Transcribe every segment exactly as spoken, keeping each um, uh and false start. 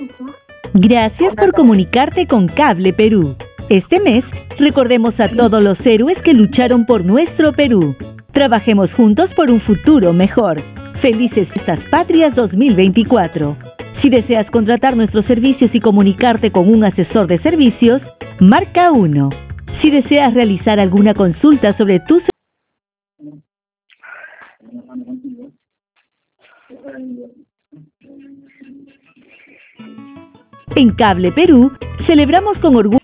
Gracias por comunicarte con Cable Perú. Este mes, recordemos a todos los héroes que lucharon por nuestro Perú. Trabajemos juntos por un futuro mejor. Felices Fiestas Patrias dos mil veinticuatro. Si deseas contratar nuestros servicios y comunicarte con un asesor de servicios, marca uno. Si deseas realizar alguna consulta sobre tus En Cable Perú, celebramos con orgullo.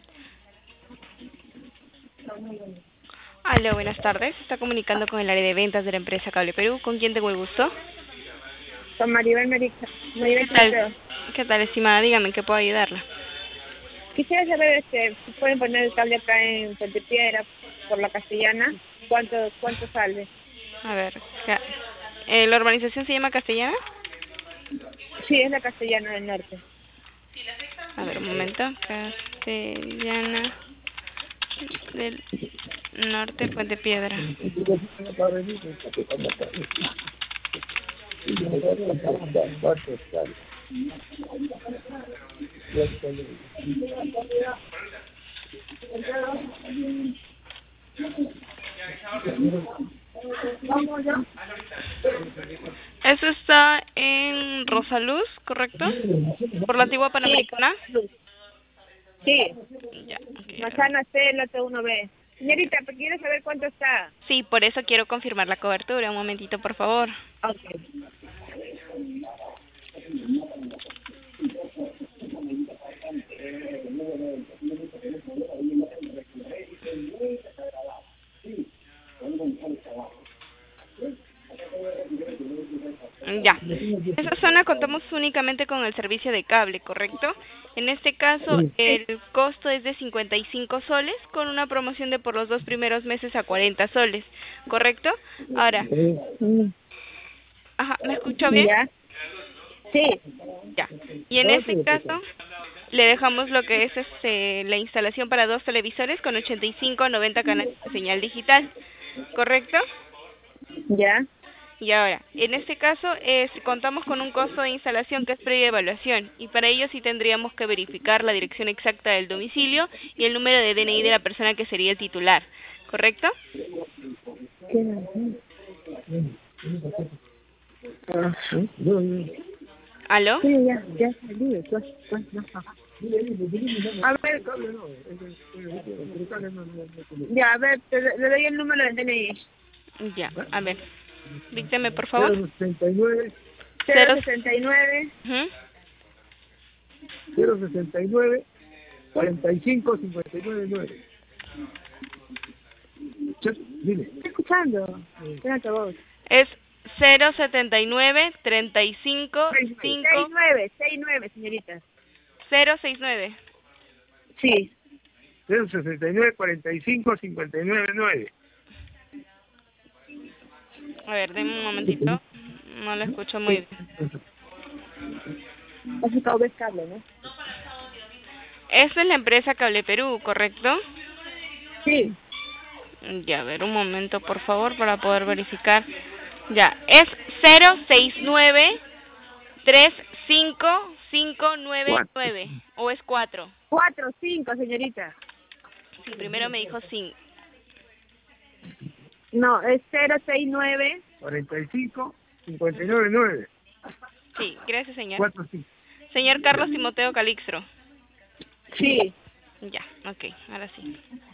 Aló, buenas tardes. Está comunicando con el área de ventas de la empresa Cable Perú. ¿Con quién tengo el gusto? Con Maribel Merica. Maribel ¿Qué tal? Chanteo. ¿Qué tal, estimada? Dígame, ¿en qué puedo ayudarla? Quisiera saber este, si pueden poner el cable acá en Puente Piedra por la Castellana. ¿Cuánto cuánto sale? A ver, ca- eh, ¿la urbanización se llama Castellana? Sí, es la Castellana del Norte. A ver, un momento. Castellana del Norte, Puente Piedra. Eso está en Rosaluz, ¿correcto? ¿Por la antigua Panamericana? Sí. Ya, ok. Manzana C, lote uno B. Señorita, pero quiero saber cuánto está. Sí, por eso quiero confirmar la cobertura. Un momentito, por favor. Ok. Ya. En esa zona contamos únicamente con el servicio de cable, ¿correcto? En este caso, el costo es de cincuenta y cinco soles con una promoción de por los dos primeros meses a cuarenta soles, ¿correcto? Ahora, ajá, ¿me escuchó bien? ¿Ya? Sí. Ya. Y en este caso, le dejamos lo que es este la instalación para dos televisores con ochenta y cinco a noventa canales de señal digital, ¿correcto? ¿Ya? Y ahora, en este caso, es, contamos con un costo de instalación que es previa evaluación, y para ello sí tendríamos que verificar la dirección exacta del domicilio y el número de D N I de la persona que sería el titular, ¿correcto? ¿Aló? Sí, ya, ya salí. Pues, pues, no. A ver, ya, a ver, te, le doy el número del D N I. Ya, a ver, dícteme por favor. cero Cero. sesenta y nueve, Ujú. cero sesenta y nueve, cuarenta y cinco, cincuenta y nueve, nueve. Dime. ¿Estoy escuchando? Espérate vos. Es cero setenta y nueve, treinta y cinco, cinco, seis nueve, seis nueve, señorita. cero sesenta y nueve. Sí. cero sesenta y nueve, cuarenta y cinco, cincuenta y nueve, nueve. A ver, denme un momentito. No lo escucho muy bien. Has sacado vez cable, ¿no? Esta es la empresa Cable Perú, ¿correcto? Sí. Ya, a ver, un momento, por favor, para poder verificar. Ya, es cero seis nueve, tres cinco, cinco nueve nueve. ¿O es cuatro? Cuatro, cinco, señorita. Sí, primero me dijo cinco. No, es cero seis nueve. cuarenta y cinco, cincuenta y nueve, nueve. Sí, gracias, señor. cuatro, cinco. Señor Carlos Timoteo Calixtro. Sí. Ya, ok, ahora sí.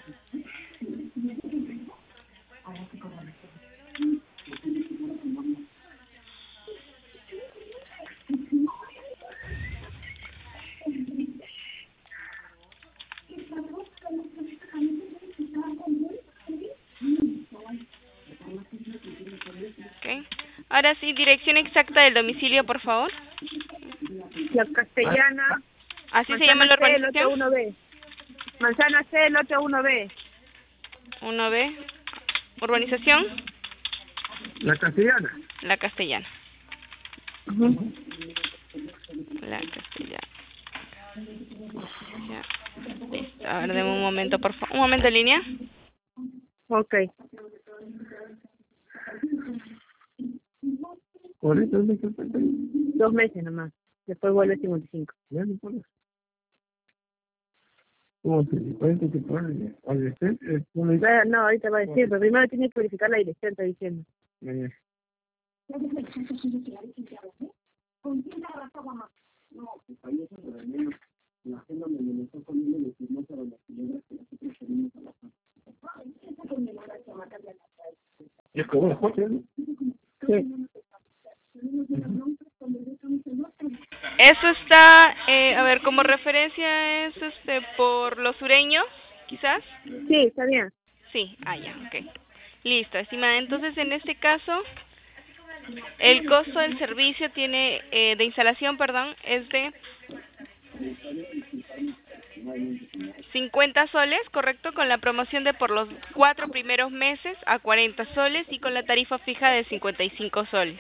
Okay. Ahora sí, dirección exacta del domicilio, por favor. La Castellana. ¿Así Manzana se llama la C, lote urbanización? uno B. Manzana C, lote uno B. uno B. ¿Urbanización? La Castellana. La Castellana. Uh-huh. La Castellana. Ya. Listo. A ver, deme un momento, por favor. Un momento en línea. Ok. ¿Por eso? Dos meses nomás. después vuelve cincuenta y cinco. Ya no pones. ¿Cómo te cuento que pones? Al descenso, pones. Pero no, ahorita va a decir, pero primero tienes que verificar la dirección, está diciendo. Eh, ¿Es como el coche, no? Sí. Eso está, eh, a ver, como referencia es este por los sureños, quizás. Sí, está bien. Sí, ah, ya, ok. Listo, estimada. Entonces, en este caso, el costo del servicio tiene, eh, de instalación, perdón, es de cincuenta soles, ¿correcto? Con la promoción de por los cuatro primeros meses a cuarenta soles y con la tarifa fija de cincuenta y cinco soles.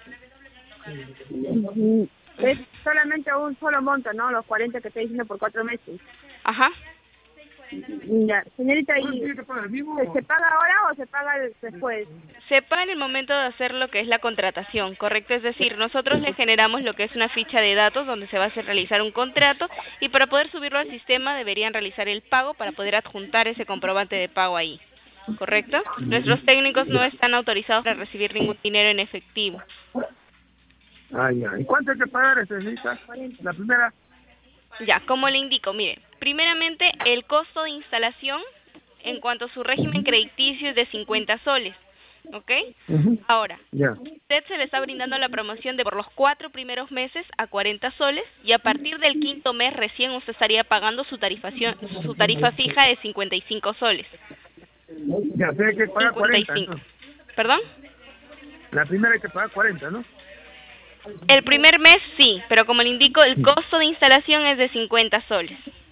Mm, Es solamente un solo monto, ¿no? Los cuarenta que estoy diciendo por cuatro meses. Ajá. Ya, señorita, ¿y ¿Tiene que pagar vivo? se, se paga ahora o se paga después? Se paga en el momento de hacer lo que es la contratación, ¿correcto? Es decir, nosotros le generamos lo que es una ficha de datos donde se va a hacer realizar un contrato y para poder subirlo al sistema deberían realizar el pago para poder adjuntar ese comprobante de pago ahí, ¿correcto? Nuestros técnicos no están autorizados para recibir ningún dinero en efectivo. Ah, ya. ¿Y cuánto hay que pagar, señorita? La primera. Ya, como le indico, mire, primeramente el costo de instalación en cuanto a su régimen crediticio es de cincuenta soles, ¿ok? Uh-huh. Ahora, Ya. usted se le está brindando la promoción de por los cuatro primeros meses a cuarenta soles y a partir del quinto mes recién usted estaría pagando su tarifación, su tarifa fija de cincuenta y cinco soles. Ya, sé que pagar cuarenta, cincuenta y cinco. ¿no? ¿Perdón? La primera hay que pagar cuarenta, ¿no? El primer mes sí, pero como le indico, el costo de instalación es de cincuenta soles.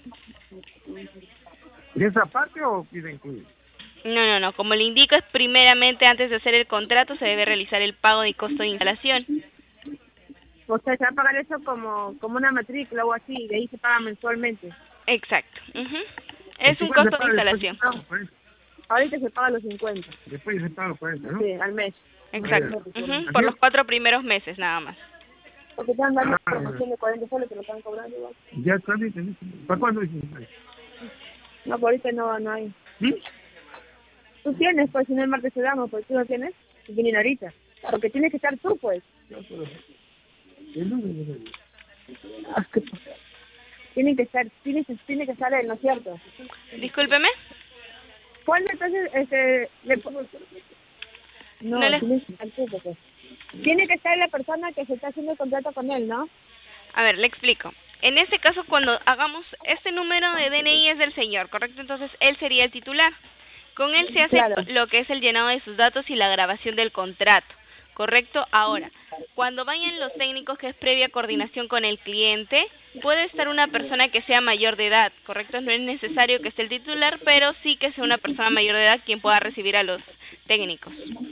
¿Y esa parte o pide incluir? No, no, no. Como le indico, es primeramente antes de hacer el contrato se debe realizar el pago de costo de instalación. O sea, se va a pagar eso como, como una matrícula o así, y de ahí se paga mensualmente. Exacto. Uh-huh. Es un Después se costo de paga, instalación. después se paga cuarenta. Ahorita se paga los cincuenta. Después se paga cuarenta, ¿no? Sí, al mes. Exacto. Uh-huh. Por los cuatro primeros meses nada más. Porque te han dado una Ah, promoción de cuarenta soles, te lo están cobrando igual. ya está bien. ¿Para cuándo dices? No, por ahorita no, no hay. ¿Sí? Tú tienes, pues, si no el martes te damos, pues tú no tienes, y vienen ahorita. Porque tienes que estar tú, pues. No, pero... el lunes, el lunes. Ah, ¿qué pasa? Tienen que estar, tiene, tiene que estar él, ¿no es cierto? Discúlpeme. ¿Cuándo entonces, este, le po- No, No le- tienes que estar tú, pues. Tiene que estar la persona que se está haciendo el contrato con él, ¿no? A ver, le explico. En este caso, cuando hagamos este número de D N I es del señor, ¿correcto? Entonces, él sería el titular. Con él se hace Claro. lo que es el llenado de sus datos y la grabación del contrato, ¿correcto? Ahora, cuando vayan los técnicos, que es previa coordinación con el cliente, puede estar una persona que sea mayor de edad, ¿correcto? No es necesario que esté el titular, pero sí que sea una persona mayor de edad quien pueda recibir a los técnicos.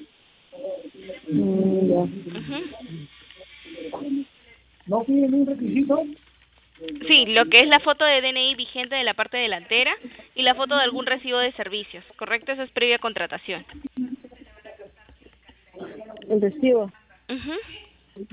Mm, ya. Ujú. ¿No piden un requisito? Sí, lo que es la foto de D N I vigente de la parte delantera y la foto de algún recibo de servicios, ¿correcto? Eso es previa contratación. El recibo. Ujú.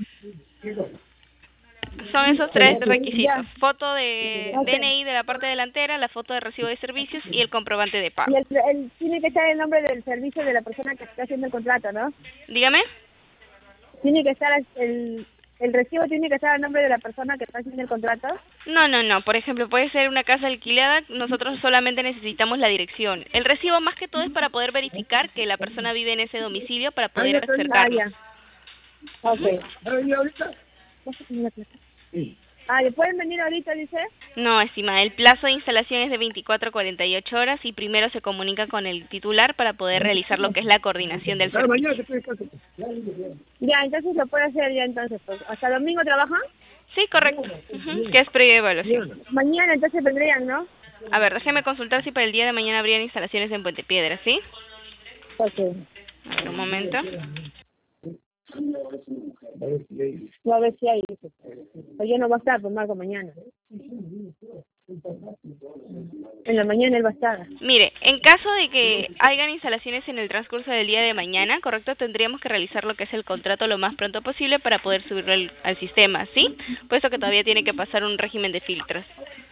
Son esos tres requisitos: foto de Ok. D N I de la parte delantera, la foto de recibo de servicios y el comprobante de pago. Y el, el, tiene que estar el nombre del servicio de la persona que está haciendo el contrato, ¿no? Dígame. Tiene que estar el, el recibo tiene que estar el nombre de la persona que está haciendo el contrato. No, no, no. Por ejemplo, puede ser una casa alquilada, nosotros solamente necesitamos la dirección. El recibo más que todo es para poder verificar que la persona vive en ese domicilio para poder Ah, acercarnos. ya. Ok. ¿Va a venir ahorita? Sí. Ah, ¿le pueden venir ahorita, dice? No, estimada, el plazo de instalación es de veinticuatro a cuarenta y ocho horas y primero se comunica con el titular para poder realizar lo que es la coordinación del Claro, servicio. mañana que estoy en casa. Ya, entonces lo puede hacer ya entonces. Pues. ¿Hasta domingo trabajan? Sí, correcto. Ujú, que es previa evaluación. Mañana entonces vendrían, ¿no? A ver, déjeme consultar si para el día de mañana habrían instalaciones en Puente Piedra, ¿sí? Ok. A ver, un momento. No, a ver si hay, dice. Pues yo no voy a estar, pues marco mañana. En la mañana él va a estar. Mire, en caso de que hayan instalaciones en el transcurso del día de mañana, correcto, tendríamos que realizar lo que es el contrato lo más pronto posible para poder subirlo al, al sistema, ¿sí? Puesto que todavía tiene que pasar un régimen de filtros.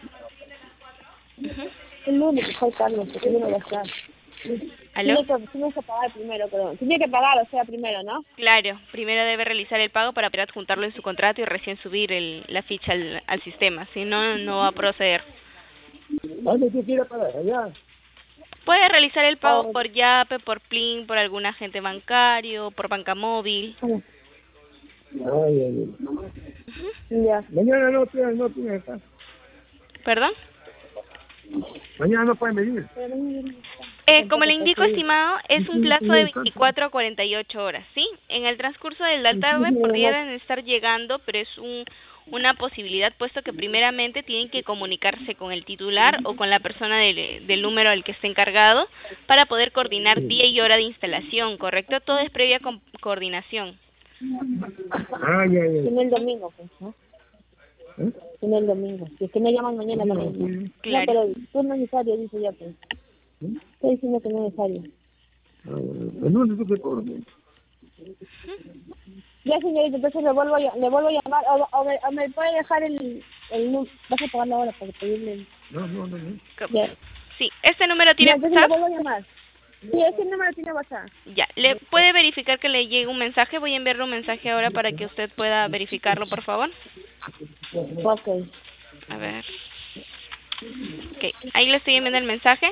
Ujú. El lunes que fue Carlos, porque yo no voy a estar. ¿Aló? Tiene que, tiene que pagar primero, perdón. Tiene que pagar, o sea, primero, ¿no? Claro, primero debe realizar el pago para poder adjuntarlo en su contrato y recién subir el, la ficha al, al sistema, si no, no va a proceder. ¿Dónde tú quieres pagar? Allá. Puede realizar el pago Oh. por Yape, por Plin, por algún agente bancario, por banca móvil. Ay, Ay, ay, ay. Ujú. ya. Mañana no tienes, no tienes acá. ¿Perdón? Mañana no pueden venir. Eh, como le indico, estimado, es un plazo de veinticuatro a cuarenta y ocho horas, ¿sí? En el transcurso de la tarde podrían estar llegando, pero es un, una posibilidad, puesto que primeramente tienen que comunicarse con el titular o con la persona del, del número al que esté encargado para poder coordinar día y hora de instalación, ¿correcto? Todo es previa co- coordinación. Ay, ay, ay. Tiene el domingo, pues, ¿no? ¿Eh? Tiene el domingo. Si es que me llaman mañana también. ¿No? Claro. No, pero tú no es necesario, dice ya, pues. Estoy diciendo que no es necesario. ¿En dónde tú te cobras? Ya, señorita, entonces le vuelvo a, ll- le vuelvo a llamar. O, o, me, o me puede dejar el... el nu- vas a pagar la hora para pedirle... el- No, no, no, no. Ya. Sí, ¿este número Ya, tiene entonces le WhatsApp? vuelvo a llamar. Sí, ese número tiene WhatsApp. Ya, ¿le puede verificar que le llegue un mensaje? Voy a enviarle un mensaje ahora para que usted pueda verificarlo, por favor. Ok. A ver. Ok, ahí le estoy enviando el mensaje.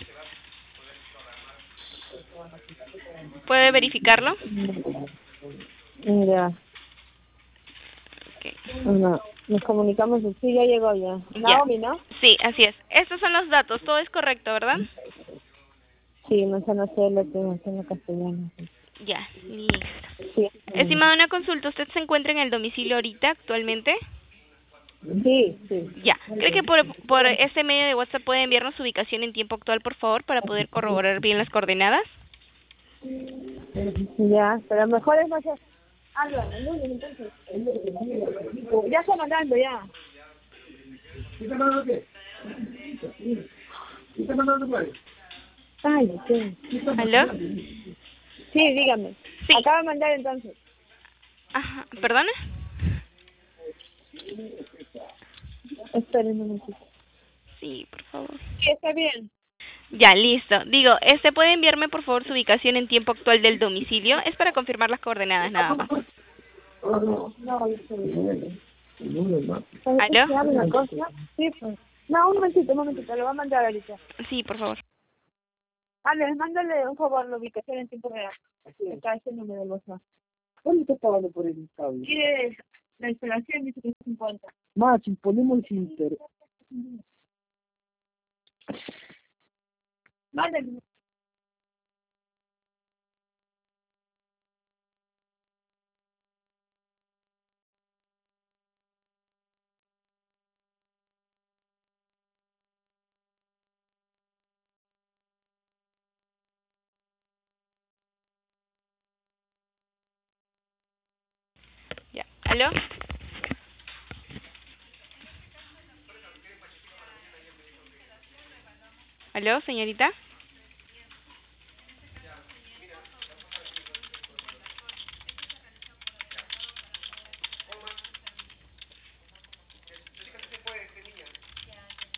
¿Puede verificarlo? Ya. Okay. No, nos comunicamos. Sí, ya llegó ya. Ya. Naomi, ¿no? Sí, así es. Estos son los datos, todo es correcto, ¿verdad? Sí, no sé, no sé lo que no sé en castellano. Ya, listo. Sí. Estimado, una consulta, ¿usted se encuentra en el domicilio ahorita, actualmente? Sí, sí. Ya. ¿Cree que por, por este medio de WhatsApp puede enviarnos su ubicación en tiempo actual, por favor, para poder corroborar bien las coordenadas? Ya, pero mejor es más... Háblame, el lunes, entonces. Ya está mandando, ya. ¿Qué te mandando qué? ¿Qué te mandando cuál? Ay, sí. ¿Aló? Sí, dígame. Sí. Acaba de mandar entonces. Ajá, ¿perdone? Esperen un momentito. Sí, por favor. Sí, está bien. Ya, listo. Digo, este puede enviarme por favor su ubicación en tiempo actual del domicilio. Es para confirmar las coordenadas nada más. No, no, estoy ¿Aló? una cosa? Sí, pues. No, un momentito, un momentito. Lo voy a mandar ahorita. Sí, por favor. Ale, mándale un favor la ubicación en tiempo real. Acá es el número del WhatsApp. ¿Cuánto está pagando por el cable? Quiere la instalación dice que es cincuenta. Machi, ponemos el filtro. Mándale. Ya. ¿Aló? ¿Aló, señorita?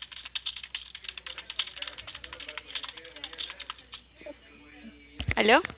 ¿Aló?